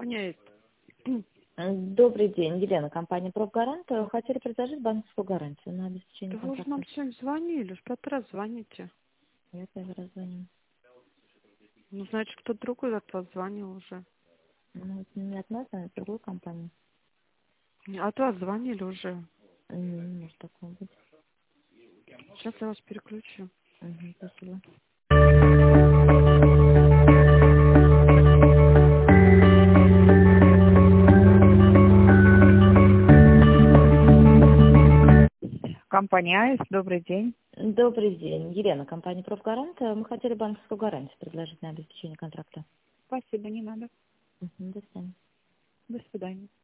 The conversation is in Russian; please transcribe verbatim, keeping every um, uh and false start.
выполняет. Добрый день, Елена, компания «Профгарант». Хотели предложить банковскую гарантию на обеспечение Да вы уже контракта. нам сегодня звонили, уж пятый раз звоните. Я первый раз звоню. Ну, значит, кто-то другой от вас звонил уже. Ну, это не от нас, а от другой компании. От вас звонили уже. Не может такого быть. Сейчас я вас переключу. Угу, спасибо. Компания АИС, добрый день. Добрый день, Елена, компания «Профгарант». Мы хотели банковскую гарантию предложить на обеспечение контракта. Спасибо, не надо. Угу, до свидания. До свидания.